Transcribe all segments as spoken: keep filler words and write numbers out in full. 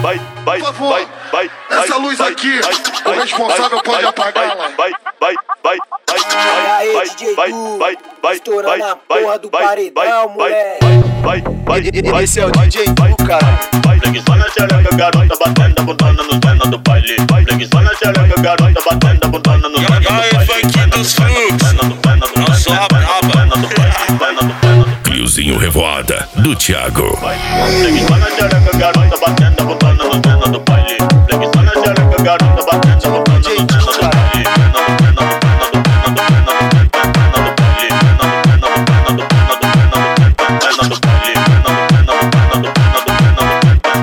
vai, vai, Por favor, vai, vai, essa vai, luz vai, aqui, vai, o vai, responsável vai, pode vai, apagá-la. Vai, vai, vai, vai, E aí, vai, D J vai, Du, vai, vai, estourando vai, a porra do vai, paredão, vai, moleque. vai, vai, vai, Esse é o vai, D J vai, Du, cara. vai, Blegue só na xereca, garota batendo a bundona nos pena do baile. Blegue só na xereca, garota batendo a bundona nos pena do baile. Funk dos frutos, não sou a braba. Cliozinho Revoada, do Thiago. Blegue só na xereca, garota batendo a bundona nos pena do baile. Blegue só na xereca, garota batendo a bundona nos pena do baile.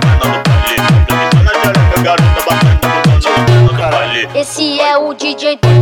Esse é o D J Du.